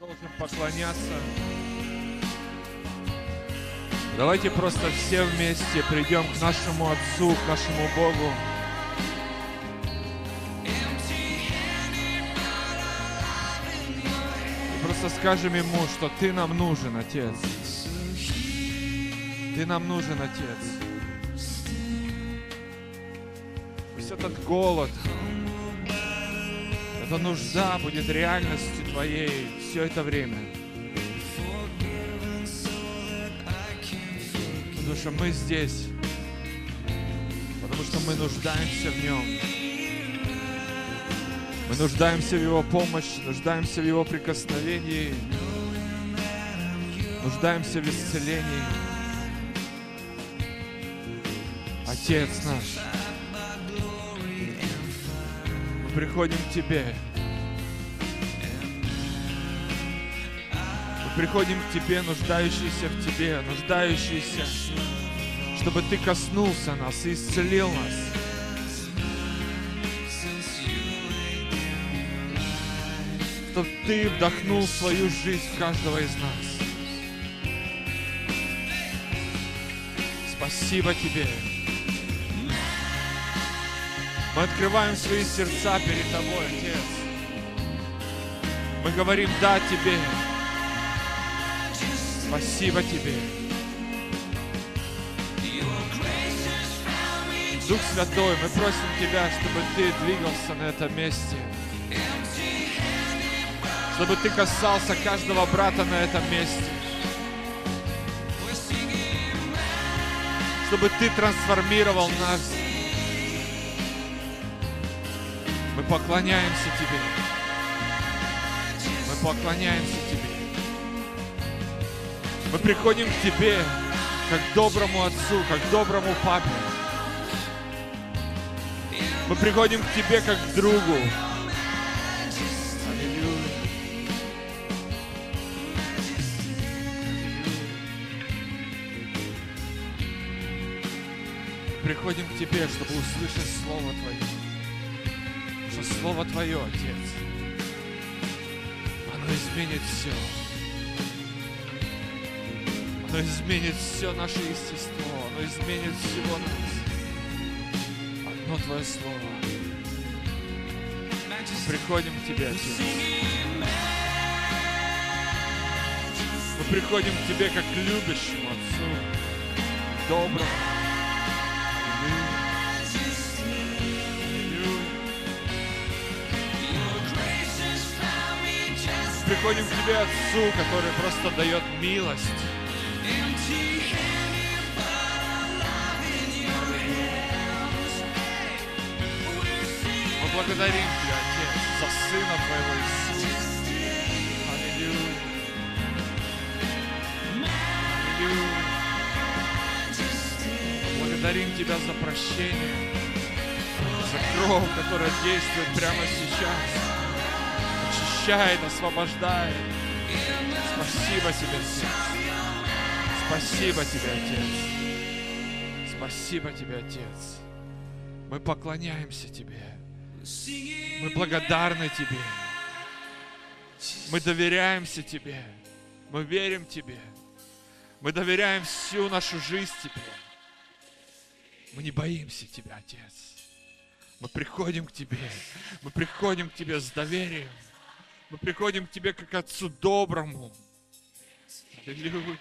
Должен поклоняться. Давайте просто все вместе придем к нашему Отцу, к нашему Богу. И просто скажем Ему, что Ты нам нужен, Отец. Ты нам нужен, Отец. Пусть этот голод, эта нужда будет реальностью Твоей все это время. Потому что мы здесь, потому что мы нуждаемся в Нем. Мы нуждаемся в Его помощи, нуждаемся в Его прикосновении, нуждаемся в исцелении. Отец наш, мы приходим к Тебе. Мы приходим к Тебе, нуждающиеся в Тебе, нуждающиеся, чтобы Ты коснулся нас и исцелил нас. Чтобы Ты вдохнул свою жизнь в каждого из нас. Спасибо Тебе. Мы открываем свои сердца перед Тобой, Отец. Мы говорим «да» Тебе. Спасибо Тебе. Дух Святой, мы просим Тебя, чтобы Ты двигался на этом месте. Чтобы Ты касался каждого брата на этом месте. Чтобы Ты трансформировал нас. Мы поклоняемся Тебе. Мы поклоняемся Тебе. Мы приходим к Тебе, как к доброму Отцу, как к доброму Папе. Мы приходим к Тебе, как к другу. Аллилуйя. Приходим к Тебе, чтобы услышать Слово Твое. Что Слово Твое, Отец, оно изменит все. Оно изменит все наше естество. Оно изменит всего нас. Одно Твое Слово. Мы приходим к Тебе, Отец. Мы приходим к Тебе, как к любящему Отцу, доброму. Приходим к Тебе, Отцу, который просто дает милость. Мы благодарим Тебя, Отец, за Сына Твоего Иисуса. Аллилуйя. Аллилуйя. Благодарим Тебя за прощение, за кровь, которая действует прямо сейчас. Очищает, освобождает. Спасибо Тебе, Отец. Спасибо Тебе, Отец. Спасибо Тебе, Отец. Мы поклоняемся Тебе. Мы благодарны Тебе. Мы доверяемся Тебе. Мы верим Тебе. Мы доверяем всю нашу жизнь Тебе. Мы не боимся Тебя, Отец. Мы приходим к Тебе. Мы приходим к Тебе с доверием. Мы приходим к Тебе как к Отцу доброму. Аллилуйя. Аллилуйя.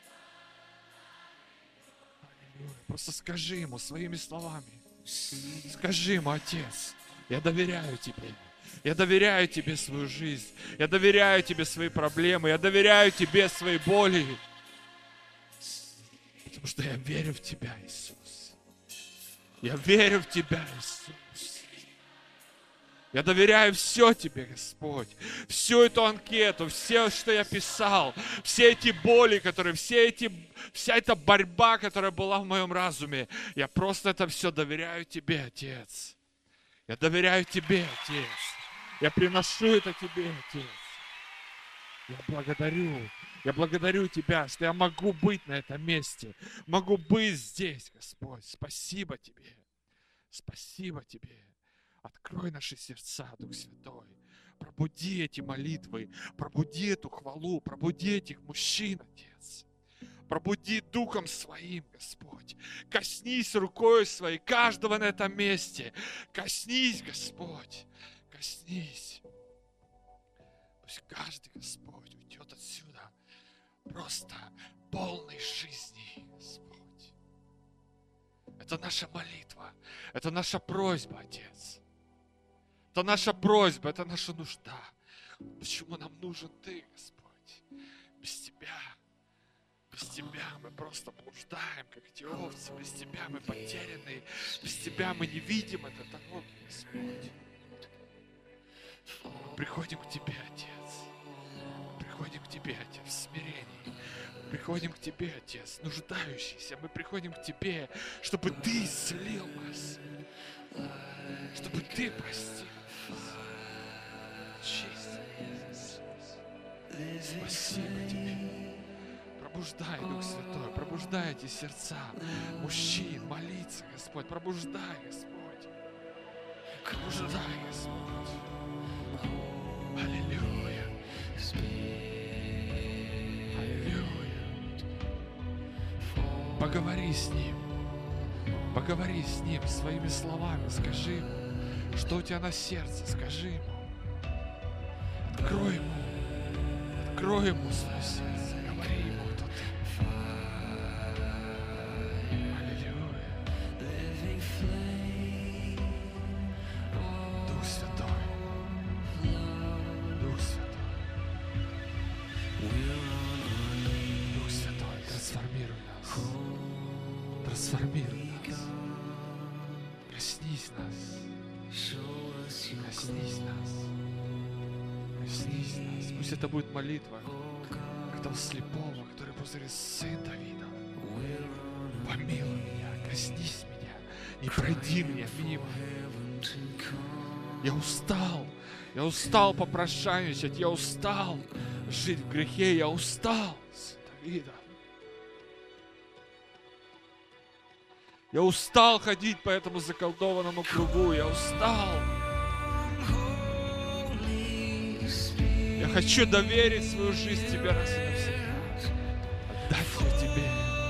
Просто скажи Ему своими словами. Скажи Ему: Отец, я доверяю Тебе. Я доверяю Тебе свою жизнь. Я доверяю Тебе свои проблемы. Я доверяю Тебе свои боли. Потому что я верю в Тебя, Иисус. Я верю в Тебя, Иисус. Я доверяю все Тебе, Господь. Всю эту анкету, все, что я писал, все эти боли, вся эта борьба, которая была в моем разуме, я просто это все доверяю Тебе, Отец. Я доверяю Тебе, Отец. Я приношу это Тебе, Отец. Я благодарю Тебя, что я могу быть на этом месте, могу быть здесь, Господь. Спасибо Тебе. Спасибо Тебе. Открой наши сердца, Дух Святой. Пробуди эти молитвы, пробуди эту хвалу, пробуди этих мужчин, Отец. Пробуди Духом Своим, Господь. Коснись рукой Своей каждого на этом месте. Коснись, Господь. Коснись. Пусть каждый, Господь, уйдет отсюда просто полной жизни, Господь. Это наша молитва. Это наша просьба, Отец. Это наша просьба, это наша нужда. Почему нам нужен Ты, Господь? Без Тебя мы просто блуждаем, как эти овцы. Без Тебя мы потеряны. Без Тебя мы не видим этой дороги, Господь. Мы приходим к Тебе, Отец. Мы приходим к Тебе, Отец, в смирении. Мы приходим к Тебе, Отец, нуждающийся. Мы приходим к Тебе, чтобы Ты исцелил нас. Чтобы Ты простил. Спасибо Тебе. Пробуждай, Дух Святой, пробуждай эти сердца мужчин, молиться, Господь, пробуждай, Господь. Пробуждай, Господь. Аллилуйя. Аллилуйя. Поговори с Ним. Поговори с Ним своими словами. Скажи Ему, что у тебя на сердце. Скажи Ему. Открой Ему свое сердце. Говори Ему, кто Ты. Аллилуйя. Дух Святой. Дух Святой. Дух Святой, трансформируй нас. Трансформируй нас. Коснись нас. Коснись нас. Коснись нас. Пусть это будет молитва, как того слепого, который посмотрел: Сын Давида, помилуй меня, коснись меня, не пройди меня мимо. Я устал попрошайничать, я устал жить в грехе, я устал, Сын Давида. Я устал ходить по этому заколдованному кругу, я устал. Я хочу доверить свою жизнь Тебе раз и навсегда. Отдать ее Тебе.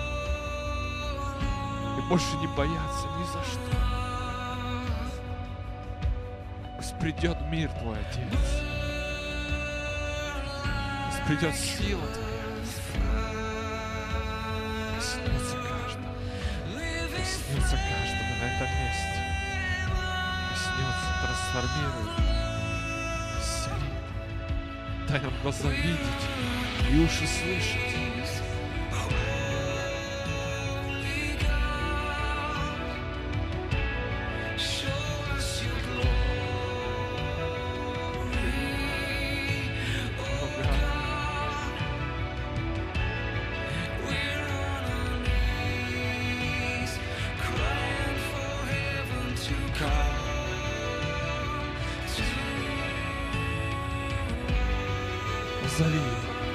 И больше не бояться ни за что. Пусть придет мир Твой, Отец. Пусть придет сила Твоя. Коснется каждого. Коснется каждого на этом месте. Коснется, трансформирует. Дай нам глаза видеть и уши слышать. Скажи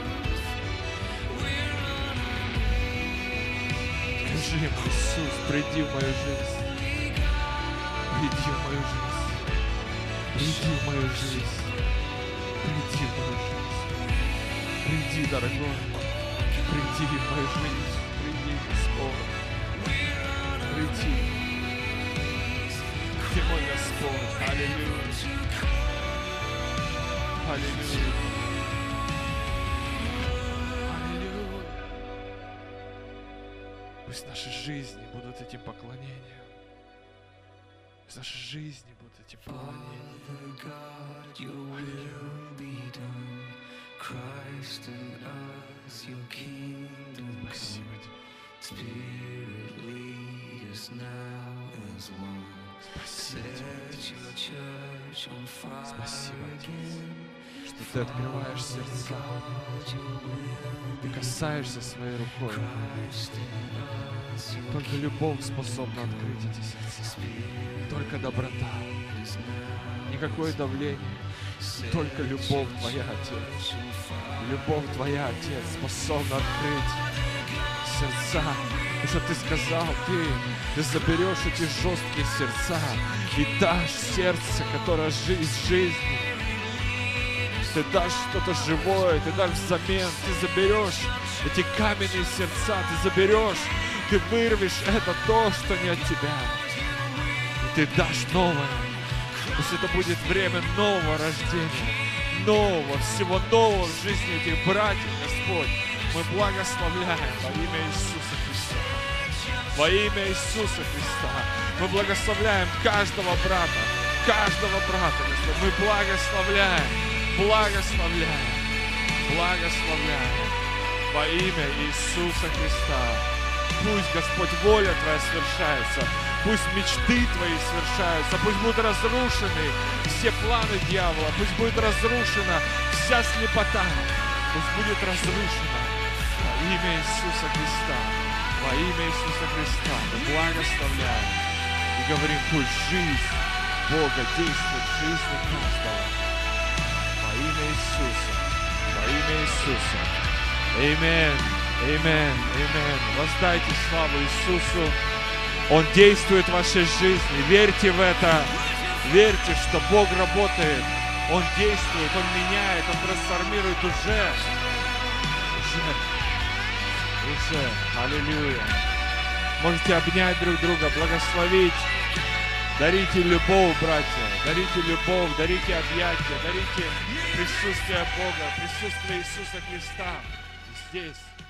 ему: Иисус, приди в мою жизнь. Приди в мою жизнь. Приди в мою жизнь. Приди в мою жизнь. Приди, дорогой. Приди в мою жизнь. Приди, Господь. Приди. Ты мой Господь. Аллилуйя. Аллилуйя. Пусть наши жизни будут этим поклонением. Пусть наши жизни будут этим поклонением. Спасибо Тебе. Спасибо Тебе, что Ты открываешь сердца. Ты касаешься своей рукой. Только любовь способна открыть эти сердца. Только доброта. Никакое давление. Только любовь Твоя, Отец. Любовь Твоя, Отец, способна открыть сердца. Потому что Ты сказал, Ты заберешь эти жесткие сердца и дашь сердце, которое из жизни. Ты дашь что-то живое, Ты дашь взамен, Ты заберешь эти каменные сердца, Ты заберешь, Ты вырвешь это то, что не от Тебя. И Ты дашь новое. Пусть это будет время нового рождения, нового, всего нового в жизни этих братьев, Господь. Мы благословляем во имя Иисуса Христа. Во имя Иисуса Христа. Мы благословляем каждого брата, Господь. Мы благословляем, благословляем, благословляем во имя Иисуса Христа. Пусть, Господь, воля Твоя совершается. Пусть мечты Твои совершаются. Пусть будут разрушены все планы дьявола. Пусть будет разрушена вся слепота. Пусть будет разрушена во имя Иисуса Христа. Во имя Иисуса Христа мы благословляем и говорим, пусть жизнь Бога действует в жизни каждого. Во имя Иисуса. Во имя Иисуса. Аминь. Аминь. Аминь. Воздайте славу Иисусу. Он действует в вашей жизни. Верьте в это. Верьте, что Бог работает. Он действует, Он меняет, Он трансформирует уже. Аллилуйя. Можете обнять друг друга, благословить. Дарите любовь, братья. Дарите любовь, дарите объятия, дарите присутствие Бога, присутствие Иисуса Христа здесь.